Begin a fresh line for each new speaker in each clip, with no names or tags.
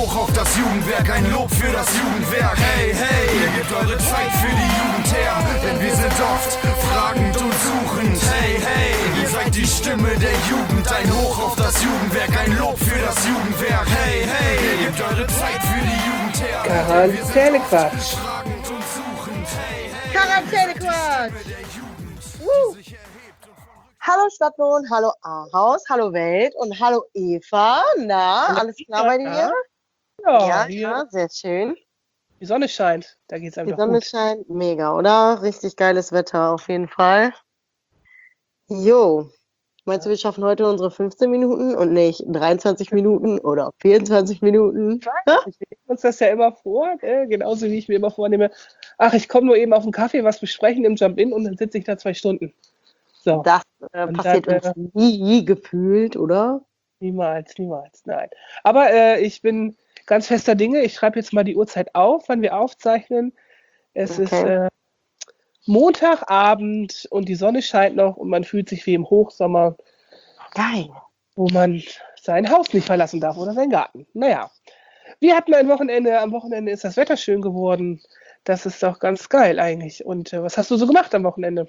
hoch auf das Jugendwerk, ein Lob für das Jugendwerk. Hey, hey, ihr gebt eure Zeit für die Jugend her, denn wir sind oft fragend und suchend. Hey, hey, ihr seid die Stimme der Jugend, ein Hoch auf das Jugendwerk, ein Lob für das Jugendwerk. Hey, hey, ihr gebt eure Zeit für die Jugend her.
Quarantänequatsch.
Quarantänequatsch. Hallo Stadtlohn, hallo Ahaus, hallo Welt und hallo Eva. Na,
Hallo,
alles klar bei dir?
Ja,
Sehr schön.
die Sonne scheint. Da geht's
Die
einfach
Sonne
gut.
scheint, mega, oder? Richtig geiles Wetter auf jeden Fall. Jo, meinst du, wir schaffen heute unsere 15 Minuten und nicht 23 Minuten oder 24 Minuten?
Wir nehmen uns das ja immer vor, genauso wie ich mir immer vornehme, ach, ich komme nur eben auf einen Kaffee, was besprechen im Jump-In und dann sitze ich da 2 Stunden. So,
Das
und
passiert
dann,
uns nie gefühlt, oder?
niemals, nein. Aber ich bin ganz fester Dinge. Ich schreibe jetzt mal die Uhrzeit auf, wann wir aufzeichnen. Es ist
Okay.
Montagabend und die Sonne scheint noch und man fühlt sich wie im Hochsommer,
Geil.
wo man sein Haus nicht verlassen darf oder seinen Garten. Naja, wir hatten ein Wochenende. Am Wochenende ist das Wetter schön geworden. Das ist doch ganz geil eigentlich. Und was hast du so gemacht am Wochenende?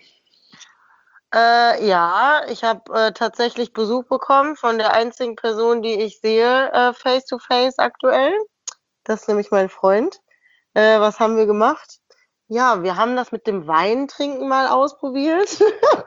Ja, ich habe tatsächlich Besuch bekommen von der einzigen Person, die ich sehe, face to face aktuell. Das ist nämlich mein Freund. Was haben wir gemacht? Ja, wir haben das mit dem Weintrinken mal ausprobiert.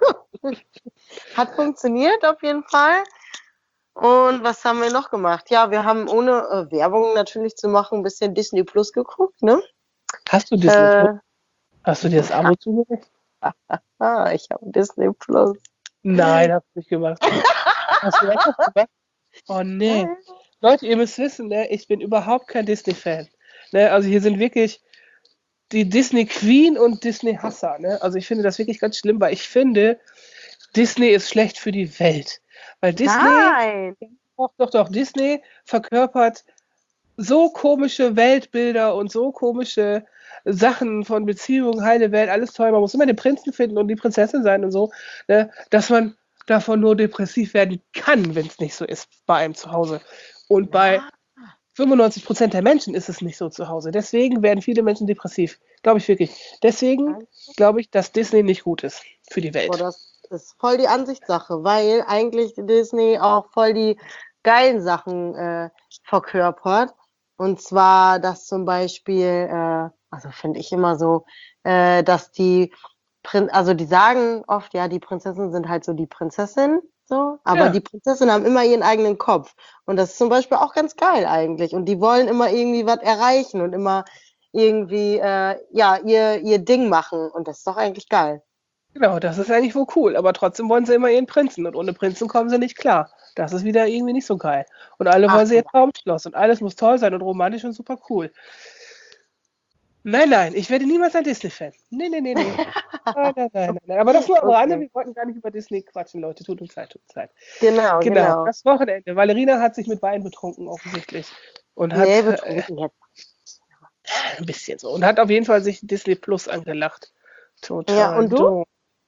Hat funktioniert auf jeden Fall. Und was haben wir noch gemacht? Ja, wir haben ohne Werbung natürlich zu machen ein bisschen Disney Plus geguckt, ne?
Hast du Disney Plus? Hast du dir das Abo zugelegt?
Ich habe Disney Plus.
Nein, hast du nicht gemacht. Hast du einfach gemacht? Oh nee. Leute, ihr müsst wissen, ne, ich bin überhaupt kein Disney-Fan. Ne, also hier sind wirklich die Disney Queen und Disney Hasser. Ne? Also ich finde das wirklich ganz schlimm, weil ich finde, Disney ist schlecht für die Welt. Weil Disney,
Nein!
doch, Disney verkörpert so komische Weltbilder und so komische Sachen von Beziehungen, heile Welt, alles toll. Man muss immer den Prinzen finden und die Prinzessin sein und so, ne? Dass man davon nur depressiv werden kann, wenn es nicht so ist bei einem zu Hause. Und bei 95% der Menschen ist es nicht so zu Hause. Deswegen werden viele Menschen depressiv. Glaube ich wirklich. Deswegen glaube ich, dass Disney nicht gut ist für die
Boah,
Welt.
das ist voll die Ansichtssache, weil eigentlich Disney auch voll die geilen Sachen verkörpert. Und zwar, dass zum Beispiel, also finde ich immer so, dass die sagen oft, ja, die Prinzessinnen sind halt so die Prinzessin, so, aber
Ja.
die Prinzessinnen haben immer ihren eigenen Kopf. Und das ist zum Beispiel auch ganz geil eigentlich. Und die wollen immer irgendwie was erreichen und immer irgendwie, ja, ihr Ding machen. Und das ist doch eigentlich geil.
Genau, das ist eigentlich wohl cool. Aber trotzdem wollen sie immer ihren Prinzen. Und ohne Prinzen kommen sie nicht klar. Das ist wieder irgendwie nicht so geil. Und alle
Ach,
wollen sie ihr Traumschloss. Und alles muss toll sein und romantisch und super cool. Nein, ich werde niemals ein Disney-Fan. Nee. Nein. Aber das nur am Rande.
Okay.
Wir wollten gar nicht über Disney quatschen, Leute. Tut uns leid.
Genau.
Das Wochenende. Valerina hat sich mit Wein betrunken, offensichtlich. Und hat
Nee, betrunken jetzt.
ein bisschen so. Und hat auf jeden Fall sich Disney Plus angelacht. Total.
Ja, und du?
doof.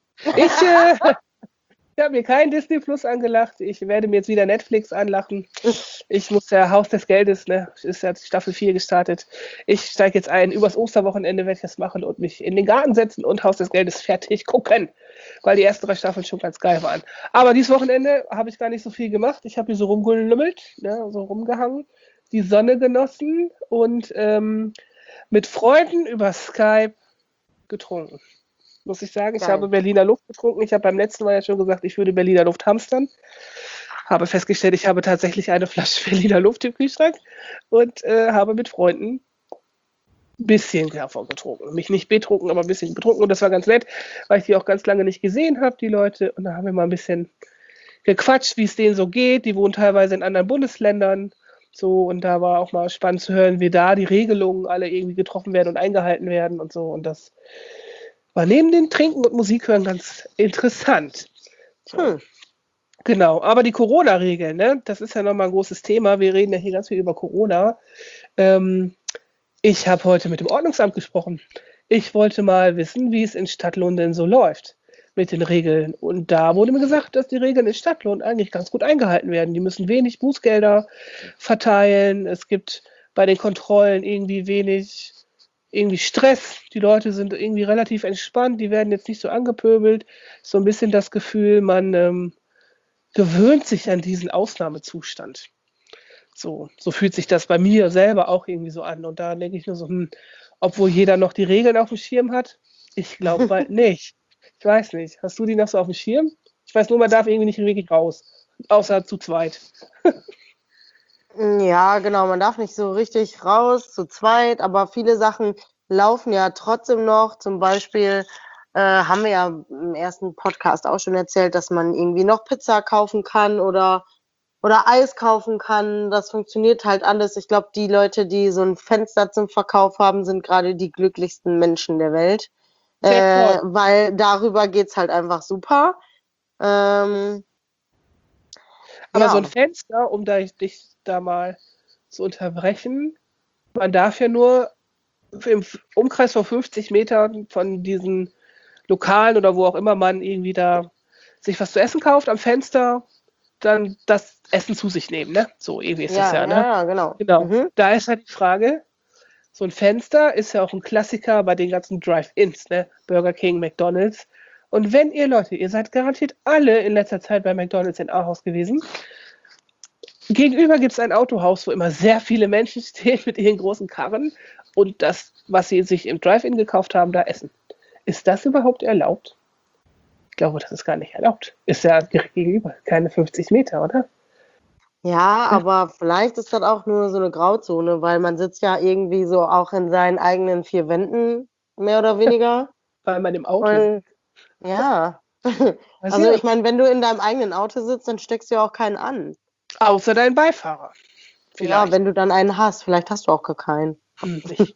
Ich habe mir kein Disney Plus angelacht. Ich werde mir jetzt wieder Netflix anlachen. Ich muss ja Haus des Geldes, ne? Ist ja Staffel 4 gestartet. Ich steige jetzt ein. Übers Osterwochenende werde ich das machen und mich in den Garten setzen und Haus des Geldes fertig gucken. Weil die ersten 3 Staffeln schon ganz geil waren. Aber dieses Wochenende habe ich gar nicht so viel gemacht. Ich habe hier so rumgelümmelt, ne? So rumgehangen, die Sonne genossen und mit Freunden über Skype getrunken. Muss ich sagen, ich
Geil.
habe Berliner Luft getrunken. Ich habe beim letzten Mal ja schon gesagt, ich würde Berliner Luft hamstern. Habe festgestellt, ich habe tatsächlich eine Flasche Berliner Luft im Kühlschrank und habe mit Freunden ein bisschen davon getrunken. Mich nicht betrunken, aber ein bisschen betrunken. Und das war ganz nett, weil ich die auch ganz lange nicht gesehen habe, die Leute. Und da haben wir mal ein bisschen gequatscht, wie es denen so geht. Die wohnen teilweise in anderen Bundesländern. So, und da war auch mal spannend zu hören, wie da die Regelungen alle irgendwie getroffen werden und eingehalten werden und so. Und das war neben dem Trinken und Musik hören ganz interessant. So. Genau, aber die Corona-Regeln, ne, das ist ja nochmal ein großes Thema. Wir reden ja hier ganz viel über Corona. Ich habe heute mit dem Ordnungsamt gesprochen. Ich wollte mal wissen, wie es in Stadtlohn denn so läuft mit den Regeln. Und da wurde mir gesagt, dass die Regeln in Stadtlohn eigentlich ganz gut eingehalten werden. Die müssen wenig Bußgelder verteilen. Es gibt bei den Kontrollen irgendwie wenig irgendwie Stress. Die Leute sind irgendwie relativ entspannt, die werden jetzt nicht so angepöbelt. So ein bisschen das Gefühl, man gewöhnt sich an diesen Ausnahmezustand. So fühlt sich das bei mir selber auch irgendwie so an. Und da denke ich nur so, obwohl jeder noch die Regeln auf dem Schirm hat, ich glaube bald nicht. Ich weiß nicht. Hast du die noch so auf dem Schirm? Ich weiß nur, man darf irgendwie nicht wirklich raus. Außer zu zweit.
Ja, genau, man darf nicht so richtig raus, zu zweit, aber viele Sachen laufen ja trotzdem noch. Zum Beispiel haben wir ja im ersten Podcast auch schon erzählt, dass man irgendwie noch Pizza kaufen kann oder Eis kaufen kann. Das funktioniert halt alles. Ich glaube, die Leute, die so ein Fenster zum Verkauf haben, sind gerade die glücklichsten Menschen der Welt.
Sehr toll.
Weil darüber geht's halt einfach super. Ähm,
Aber so ein
ja,
Fenster, um dich da mal zu unterbrechen, man darf ja nur im Umkreis von 50 Metern von diesen Lokalen oder wo auch immer man irgendwie da sich was zu essen kauft, am Fenster dann das Essen zu sich nehmen, ne? So irgendwie ist das
ja,
ja,
ja,
ne?
ja, genau.
Genau.
Mhm.
Da ist halt die Frage, so ein Fenster ist ja auch ein Klassiker bei den ganzen Drive-Ins, ne? Burger King, McDonald's. Und wenn ihr Leute, ihr seid garantiert alle in letzter Zeit bei McDonald's in Ahaus gewesen, gegenüber gibt es ein Autohaus, wo immer sehr viele Menschen stehen mit ihren großen Karren und das, was sie sich im Drive-In gekauft haben, da essen. Ist das überhaupt erlaubt? Ich glaube, das ist gar nicht erlaubt. Ist ja direkt gegenüber, keine 50 Meter, oder?
Ja, aber vielleicht ist das auch nur so eine Grauzone, weil man sitzt ja irgendwie so auch in seinen eigenen vier Wänden, mehr oder weniger.
Weil man im Auto sitzt.
Und ja,
Weiß
also
ja,
ich meine, wenn du in deinem eigenen Auto sitzt, dann steckst du ja auch keinen an.
außer dein Beifahrer.
Ja,
Vielleicht.
wenn du dann einen hast, vielleicht hast du auch gar keinen.
Nicht.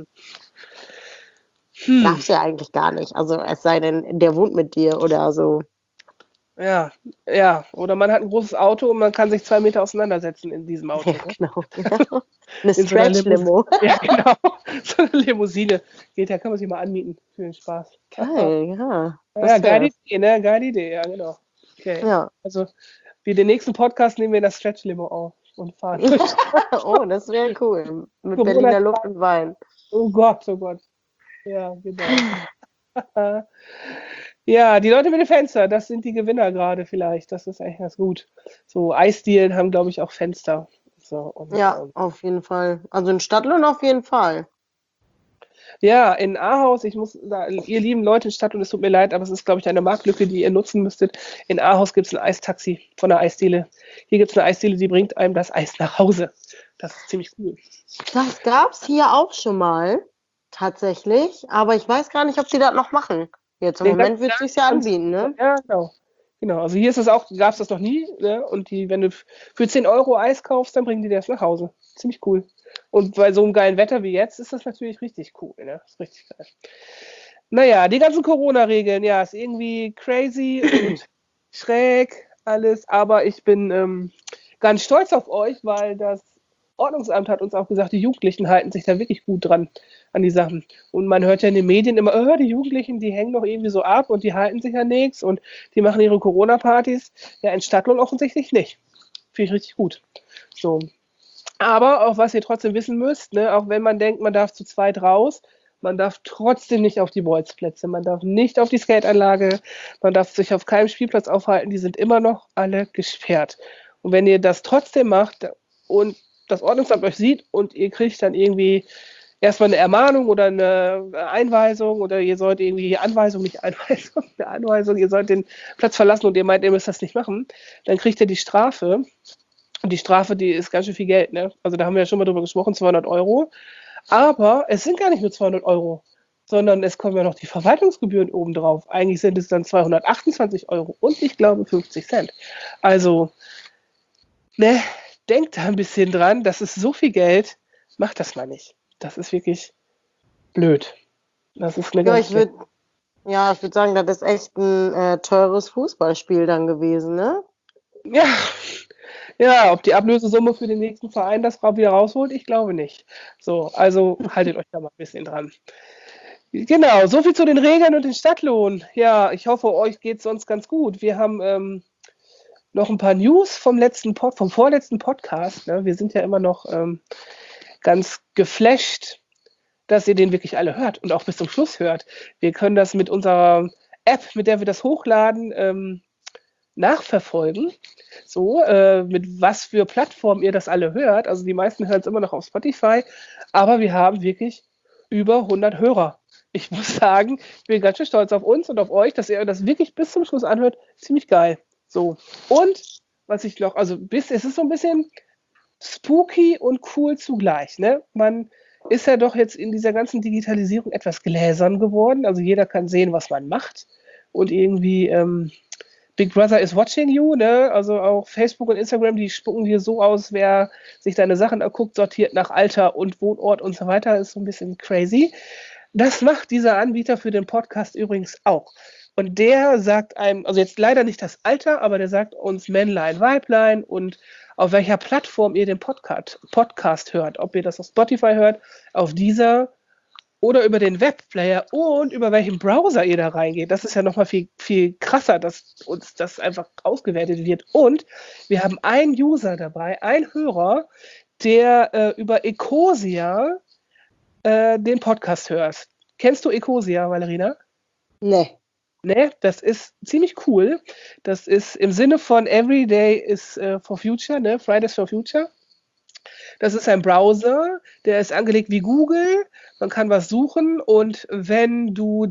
Hm.
Darfst ja eigentlich gar nicht. Also es sei denn, der wohnt mit dir oder so.
Ja, ja. Oder man hat ein großes Auto und man kann sich 2 Meter auseinandersetzen in diesem Auto.
Ja,
Ne?
genau. Eine
In so einer
Stretch-Limo.
Ja, genau. So eine Limousine. Geht ja, kann man sich mal anmieten für den Spaß.
Geil, ja.
Ja,
Das
geile
wär's.
Idee, ne? Geile Idee, ja, genau. Okay.
Ja.
Also, wir den nächsten Podcast nehmen wir das Stretch-Limo auf und fahren durch.
Oh, das wäre cool. Mit
Corona-
Berliner Luft und Wein.
Oh Gott, oh Gott. Ja, genau. Ja, die Leute mit dem Fenster, das sind die Gewinner gerade vielleicht. Das ist eigentlich ganz gut. So Eisdielen haben, glaube ich, auch Fenster. So, und,
Ja, auf jeden Fall. Also in Stadtlohn auf jeden Fall.
ja, in Ahaus, ich muss da, ihr lieben Leute in Stadt, und es tut mir leid, aber es ist, glaube ich, eine Marktlücke, die ihr nutzen müsstet. In Ahaus gibt es ein Eistaxi von der Eisdiele. Hier gibt es eine Eisdiele, die bringt einem das Eis nach Hause. Das ist ziemlich cool.
Das gab's hier auch schon mal, tatsächlich. Aber ich weiß gar nicht, ob sie das noch machen. Jetzt im
Den
Moment
ganzen
wird es sich ja anbieten, ne?
Ja, genau. Genau, also hier ist es auch, gab es das noch nie, ne? Und wenn du für 10 Euro Eis kaufst, dann bringen die das nach Hause. Ziemlich cool. Und bei so einem geilen Wetter wie jetzt ist das natürlich richtig cool, ne? Ist richtig geil. Naja, die ganzen Corona-Regeln, ja, ist irgendwie crazy und schräg alles, aber ich bin ganz stolz auf euch, weil das Ordnungsamt hat uns auch gesagt, die Jugendlichen halten sich da wirklich gut dran an die Sachen. Und man hört ja in den Medien immer, die Jugendlichen, die hängen doch irgendwie so ab und die halten sich ja nichts und die machen ihre Corona-Partys. Ja, in Stadtlohn offensichtlich nicht. Finde ich richtig gut. So. Aber auch was ihr trotzdem wissen müsst, ne, auch wenn man denkt, man darf zu zweit raus, man darf trotzdem nicht auf die Bolzplätze, man darf nicht auf die Skateanlage, man darf sich auf keinem Spielplatz aufhalten, die sind immer noch alle gesperrt. Und wenn ihr das trotzdem macht und das Ordnungsamt euch sieht und ihr kriegt dann irgendwie erstmal eine Ermahnung oder eine Einweisung oder ihr sollt irgendwie Anweisung, nicht Einweisung, eine Anweisung, ihr sollt den Platz verlassen und ihr meint, ihr müsst das nicht machen, dann kriegt ihr die Strafe. Und die Strafe, die ist ganz schön viel Geld, ne? Also da haben wir ja schon mal drüber gesprochen, 200 Euro. Aber es sind gar nicht nur 200 Euro, sondern es kommen ja noch die Verwaltungsgebühren obendrauf. Eigentlich sind es dann 228 Euro und ich glaube 50 Cent. Also, ne, denkt da ein bisschen dran, das ist so viel Geld, macht das mal nicht. Das ist wirklich blöd. Das ist eine
Ja,
ganz
ich würde sagen, das ist echt ein teures Fußballspiel dann gewesen, ne?
Ja, ja, ob die Ablösesumme für den nächsten Verein das wieder rausholt, ich glaube nicht. So, also haltet euch da mal ein bisschen dran. Genau, so viel zu den Regeln und den Stadtlohn. Ja, ich hoffe, euch geht es sonst ganz gut. Wir haben noch ein paar News vom vorletzten Podcast. Ne? Wir sind ja immer noch ganz geflasht, dass ihr den wirklich alle hört und auch bis zum Schluss hört. Wir können das mit unserer App, mit der wir das hochladen, nachverfolgen, so mit was für Plattformen ihr das alle hört. Also die meisten hören es immer noch auf Spotify, aber wir haben wirklich über 100 Hörer. Ich muss sagen, ich bin ganz schön stolz auf uns und auf euch, dass ihr das wirklich bis zum Schluss anhört. Ziemlich geil. So. Und was ich noch, also es ist so ein bisschen spooky und cool zugleich. Ne? Man ist ja doch jetzt in dieser ganzen Digitalisierung etwas gläsern geworden. Also jeder kann sehen, was man macht. Und irgendwie Big Brother is watching you, ne? Also auch Facebook und Instagram, die spucken dir so aus, wer sich deine Sachen anguckt, sortiert nach Alter und Wohnort und so weiter, ist so ein bisschen crazy. Das macht dieser Anbieter für den Podcast übrigens auch. Und der sagt einem, also jetzt leider nicht das Alter, aber der sagt uns Männlein, Weiblein und auf welcher Plattform ihr den Podcast hört. Ob ihr das auf Spotify hört, auf dieser oder über den Webplayer und über welchen Browser ihr da reingeht. Das ist ja nochmal viel, viel krasser, dass uns das einfach ausgewertet wird. Und wir haben einen User dabei, einen Hörer, der über Ecosia den Podcast hört. Kennst du Ecosia, Valerina?
Nee.
Ne, das ist ziemlich cool. Das ist im Sinne von Every Day is for Future, ne? Fridays for Future. Das ist ein Browser, der ist angelegt wie Google. Man kann was suchen und wenn du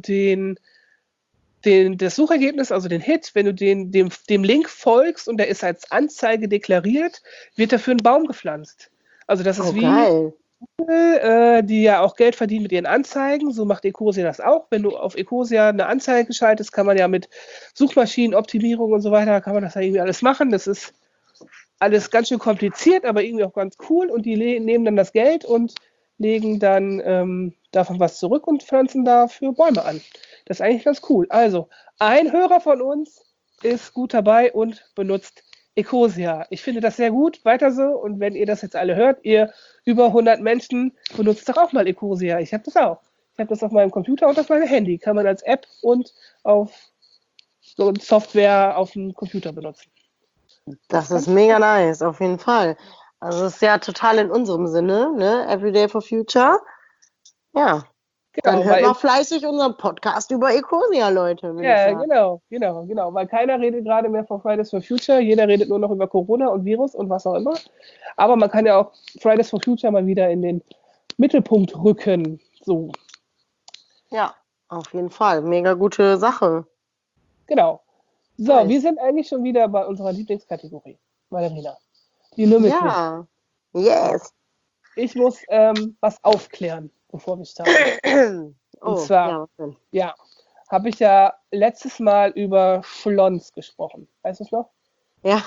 das Suchergebnis, also den Hit, wenn du dem Link folgst und der ist als Anzeige deklariert, wird dafür ein Baum gepflanzt. Also das ist wie
Geil.
Google, die ja auch Geld verdienen mit ihren Anzeigen. So macht Ecosia das auch. Wenn du auf Ecosia eine Anzeige schaltest, kann man ja mit Suchmaschinenoptimierung und so weiter, kann man das ja irgendwie alles machen. Das ist alles ganz schön kompliziert, aber irgendwie auch ganz cool. Und die nehmen dann das Geld und legen dann davon was zurück und pflanzen dafür Bäume an. Das ist eigentlich ganz cool. Also, ein Hörer von uns ist gut dabei und benutzt Ecosia. Ich finde das sehr gut. Weiter so. Und wenn ihr das jetzt alle hört, ihr über 100 Menschen, benutzt doch auch mal Ecosia. Ich habe das auch. Ich habe das auf meinem Computer und auf meinem Handy. Kann man als App und auf so Software auf dem Computer benutzen.
Das ist mega nice, auf jeden Fall. Also es ist ja total in unserem Sinne, ne? Everyday for Future. Ja, dann
Genau,
hört mal fleißig unseren Podcast über Ecosia, Leute. würde ich
ja,
sagen.
genau. Weil keiner redet gerade mehr von Fridays for Future. Jeder redet nur noch über Corona und Virus und was auch immer. Aber man kann ja auch Fridays for Future mal wieder in den Mittelpunkt rücken. So,
Ja, auf jeden Fall. Mega gute Sache.
genau. So,
Nice.
wir sind eigentlich schon wieder bei unserer Lieblingskategorie, Valerina. Die Lümmelquiz.
Ja, yes.
Ich muss was aufklären, bevor wir starten.
Oh,
zwar-
ja, was denn?
Ja, habe ich ja letztes Mal über Schlons gesprochen. Weißt du es noch?
Ja,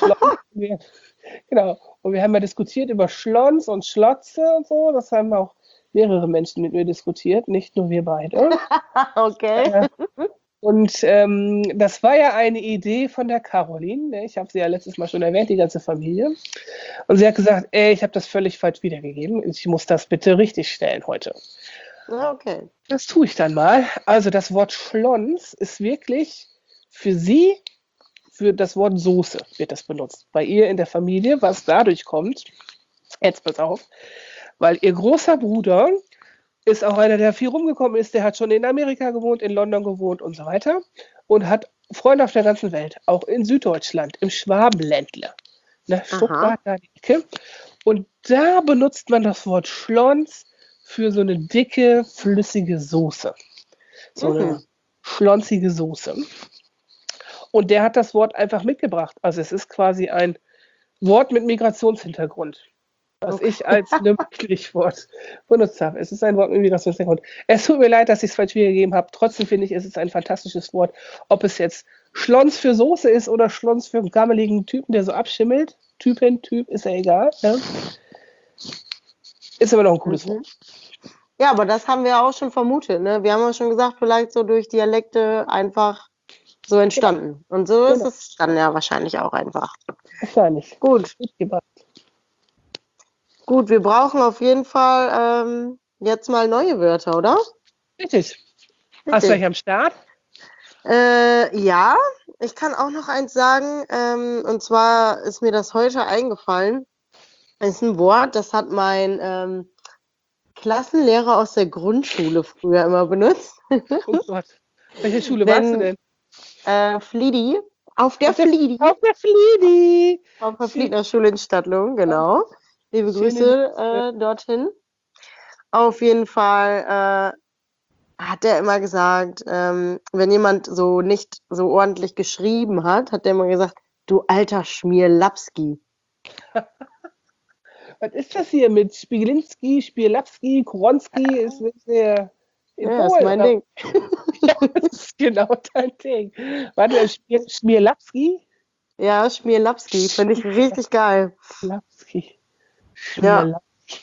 Genau. Und wir haben ja diskutiert über Schlons und Schlotze und so. Das haben auch mehrere Menschen mit mir diskutiert, nicht nur wir beide.
okay.
Und das war ja eine Idee von der Caroline. Ne? Ich habe sie ja letztes Mal schon erwähnt, die ganze Familie. Und sie hat gesagt, ich habe das völlig falsch wiedergegeben. Ich muss das bitte richtig stellen heute.
Ja, okay.
Das tue ich dann mal. Also das Wort Schlons ist wirklich für sie, für das Wort Soße wird das benutzt. Bei ihr in der Familie, was dadurch kommt, jetzt pass auf, weil ihr großer Bruder ist auch einer, der viel rumgekommen ist, der hat schon in Amerika gewohnt, in London gewohnt und so weiter und hat Freunde auf der ganzen Welt, auch in Süddeutschland, im Schwabenländle, ne, Stuttgart, da die Ecke. Und da benutzt man das Wort Schlons für so eine dicke, flüssige Soße. So eine schlonzige Soße. Und der hat das Wort einfach mitgebracht. Also es ist quasi ein Wort mit Migrationshintergrund, was ich als Stichwort benutzt habe. Es ist ein Wort mit Migrationshintergrund. Es tut mir leid, dass ich es falsch wiedergegeben habe. Trotzdem finde ich, es ist ein fantastisches Wort. Ob es jetzt Schlons für Soße ist oder Schlons für einen gammeligen Typen, der so abschimmelt. Typ, ist ja egal. Ja. Ist immer noch ein cooles Wort.
Ja, aber das haben wir auch schon vermutet, ne? Wir haben auch schon gesagt, vielleicht so durch Dialekte einfach so entstanden. Und so ist
Genau.
es dann ja wahrscheinlich auch einfach.
Wahrscheinlich.
Gut,
Mitgebracht.
gut, wir brauchen auf jeden Fall jetzt mal neue Wörter, oder?
Richtig. Hast du euch am Start?
Ja, ich kann auch noch eins sagen, und zwar ist mir das heute eingefallen. Es ist ein Wort, das hat mein Klassenlehrer aus der Grundschule früher immer benutzt.
Oh Gott. Welche Schule warst du denn?
Fliedi. Auf der
Auf der
Fliedi.
Fliedi.
Auf der
Schön.
Fliedner Schule in Stadtlohn, genau. Liebe
Schöne
Grüße dorthin. Auf jeden Fall hat er immer gesagt, wenn jemand so nicht so ordentlich geschrieben hat, hat er immer gesagt, du alter Schmierlapski.
Was ist das hier mit Spielinski, Spielapski, Koronski? Ist sehr
Ja, ist mein Ding.
Ja, das ist genau dein Ding. Warte, Schmierlapski?
Ja, Schmierlapski, finde ich richtig geil.
Lapski.
Ja.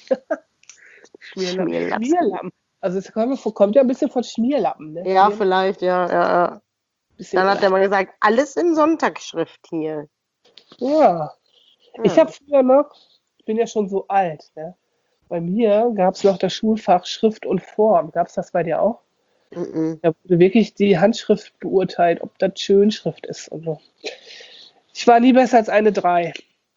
Schmierlappen. Also es kommt ja ein bisschen von Schmierlappen, ne?
Ja, vielleicht, ja. Dann hat er mal gesagt, alles in Sonntagsschrift hier.
Ja. Ich habe früher noch, ich bin ja schon so alt, ne? Bei mir gab es noch das Schulfach Schrift und Form. Gab es das bei dir auch?
Mhm.
Da wurde wirklich die Handschrift beurteilt, ob das Schönschrift ist und so. Ich war nie besser als eine 3.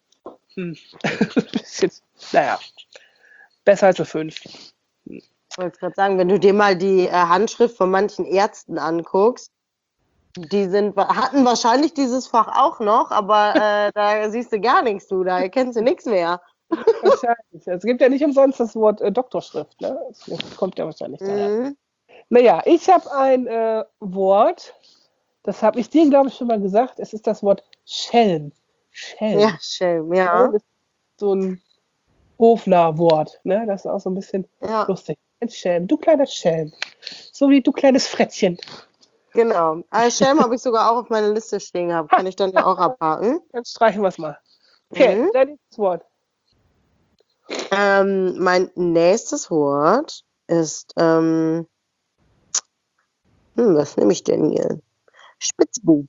Naja, besser als eine 5.
Ich wollte gerade sagen, wenn du dir mal die Handschrift von manchen Ärzten anguckst, die hatten wahrscheinlich dieses Fach auch noch, aber da siehst du gar nichts, da erkennst du nichts mehr.
Wahrscheinlich. Es gibt ja nicht umsonst das Wort Doktorschrift, ne? Das kommt ja wahrscheinlich daher.
Mhm.
Naja, ich habe ein Wort, das habe ich dir, glaube ich, schon mal gesagt. Es ist das Wort Schelm. Schelm.
Ja, Schelm, ja.
Das ist so ein Hofnarr-Wort, ne? Das ist auch so ein bisschen lustig. Ein Schelm, du kleiner Schelm. So wie du kleines Frettchen.
Genau. Schelm habe ich sogar auch auf meiner Liste stehen gehabt. Kann ich dann ja auch abhaken.
Dann streichen wir es mal. Okay, dein nächstes Wort.
Mein nächstes Wort ist, was nehme ich denn hier? Spitzbub.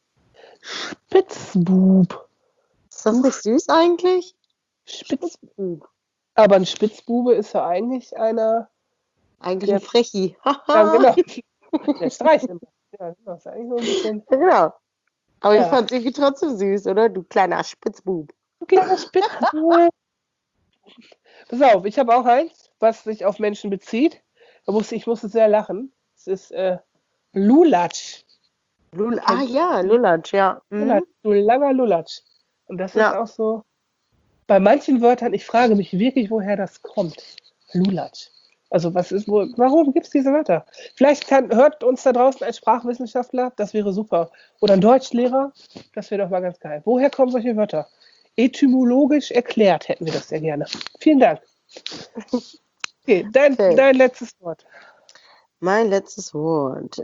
Spitzbub.
Ist das nicht süß eigentlich?
Spitzbub. Aber ein Spitzbube ist ja eigentlich einer.
Eigentlich ein Frechi.
Ja, genau. Der streicht immer. Ja, das ist eigentlich so ein bisschen.
Genau. Aber ich fand es irgendwie trotzdem süß, oder? Du kleiner Spitzbub.
Du kleiner Spitzbub. Pass auf, ich habe auch eins, was sich auf Menschen bezieht. Ich musste sehr lachen. Es ist Lulatsch.
Lulatsch, ja.
Lulatsch, du langer Lulatsch. Und das ist auch so, bei manchen Wörtern, ich frage mich wirklich, woher das kommt. Lulatsch. Also warum gibt es diese Wörter? Vielleicht hört uns da draußen ein Sprachwissenschaftler, das wäre super. Oder ein Deutschlehrer, das wäre doch mal ganz geil. Woher kommen solche Wörter? Etymologisch erklärt hätten wir das sehr gerne. Vielen Dank. Okay, dein letztes Wort.
Mein letztes Wort.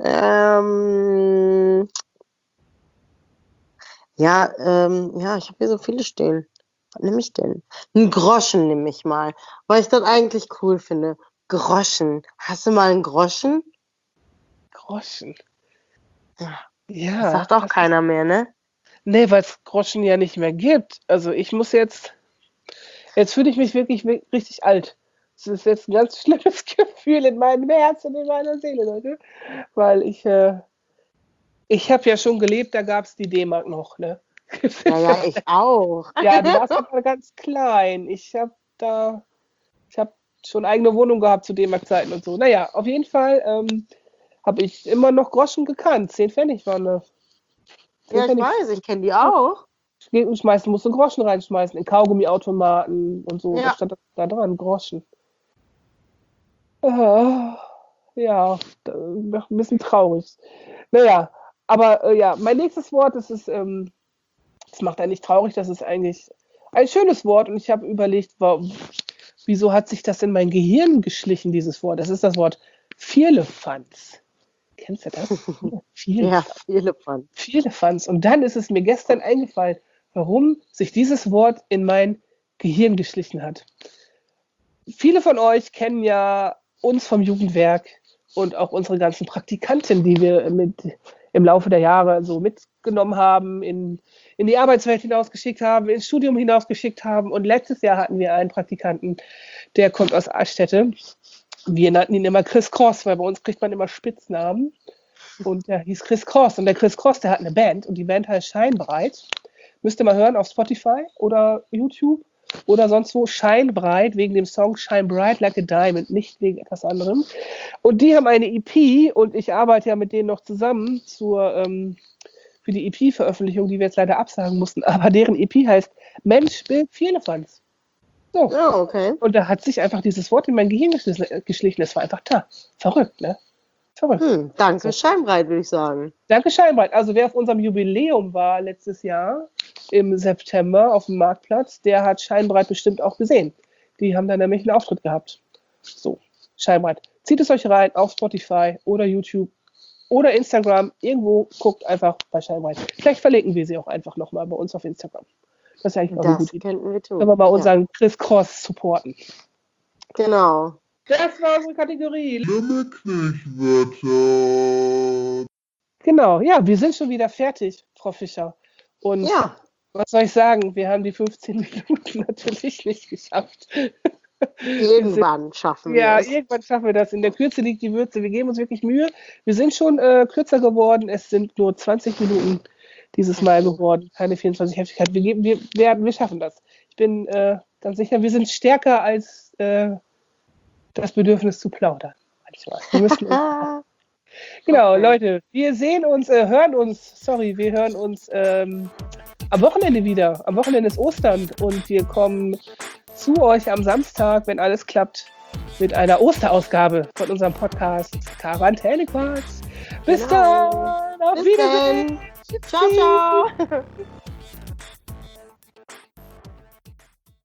Ich habe hier so viele stehen. Was nehme ich denn? Ein Groschen nehme ich mal, weil ich das eigentlich cool finde. Groschen. Hast du mal einen Groschen?
Groschen.
Ja. Das sagt auch keiner mehr, ne?
Nee, weil es Groschen ja nicht mehr gibt. Also ich muss jetzt fühle ich mich wirklich richtig alt. Das ist jetzt ein ganz schlimmes Gefühl in meinem Herzen und in meiner Seele, Leute. Weil ich habe ja schon gelebt, da gab es die D-Mark noch, ne?
Ja, ich auch.
Ja, du warst aber ganz klein. Ich habe schon eigene Wohnung gehabt zu D-Mark-Zeiten und so. Naja, auf jeden Fall habe ich immer noch Groschen gekannt. 10 Pfennig waren das.
Ja, ich weiß, ich kenne die auch.
Musst du Groschen reinschmeißen, in Kaugummiautomaten und so.
Ja.
Da stand da dran, Groschen. Ja, ein bisschen traurig. Naja, aber mein nächstes Wort, das macht einen nicht traurig, das ist eigentlich ein schönes Wort und ich habe überlegt, wieso hat sich das in mein Gehirn geschlichen, dieses Wort? Das ist das Wort Vierlefanz. Kennst du das?
Ja, Vierlefanz.
Vierlefanz. Und dann ist es mir gestern eingefallen, warum sich dieses Wort in mein Gehirn geschlichen hat. Viele von euch kennen ja uns vom Jugendwerk und auch unsere ganzen Praktikanten, die wir im Laufe der Jahre so mitgenommen haben, in die Arbeitswelt hinausgeschickt haben, ins Studium hinausgeschickt haben. Und letztes Jahr hatten wir einen Praktikanten, der kommt aus Aststätte. Wir nannten ihn immer Chris Cross, weil bei uns kriegt man immer Spitznamen. Und der hieß Chris Cross. Und der Chris Cross, der hat eine Band und die Band heißt Scheinbereit. Müsst ihr mal hören auf Spotify oder YouTube. oder sonst wo. Shine Bright, wegen dem Song Shine Bright Like a Diamond, nicht wegen etwas anderem. Und die haben eine EP und ich arbeite ja mit denen noch zusammen für die EP-Veröffentlichung, die wir jetzt leider absagen mussten. Aber deren EP heißt Mensch, Bild, Vierlefanz. So.
Ja, okay.
Und da hat sich einfach dieses Wort in mein Gehirn geschlichen. Es war einfach da. Verrückt, ne? Verrückt.
Danke, Scheinbreit, würde ich sagen.
Danke, Scheinbreit. Also wer auf unserem Jubiläum war letztes Jahr im September auf dem Marktplatz, der hat Scheinbreit bestimmt auch gesehen. Die haben da nämlich einen Auftritt gehabt. So, Scheinbreit. Zieht es euch rein auf Spotify oder YouTube oder Instagram. Irgendwo guckt einfach bei Scheinbreit. Vielleicht verlinken wir sie auch einfach nochmal bei uns auf Instagram. Das ist eigentlich auch eine gute Idee.
Könnten wir tun.
Können wir mal unseren Chris Cross supporten.
Genau.
Das war unsere Kategorie.
Limmerknecht-Wetter.
Genau, ja, wir sind schon wieder fertig, Frau Fischer. Und
Ja,
was soll ich sagen? Wir haben die 15 Minuten natürlich nicht geschafft.
irgendwann schaffen wir
Ja,
es.
irgendwann schaffen wir das. In der Kürze liegt die Würze. Wir geben uns wirklich Mühe. Wir sind schon kürzer geworden. Es sind nur 20 Minuten dieses Mal geworden. Keine 24 Heftigkeit. Wir schaffen das. Ich bin ganz sicher, wir sind stärker als das Bedürfnis zu plaudern. Manchmal. Wir müssen uns Genau,
Okay.
Leute, wir hören uns am Wochenende wieder. Am Wochenende ist Ostern und wir kommen zu euch am Samstag, wenn alles klappt, mit einer Osterausgabe von unserem Podcast Quarantänequatsch. Bis
Genau.
dann, auf
Bis
Wiedersehen.
dann. Ciao, ciao.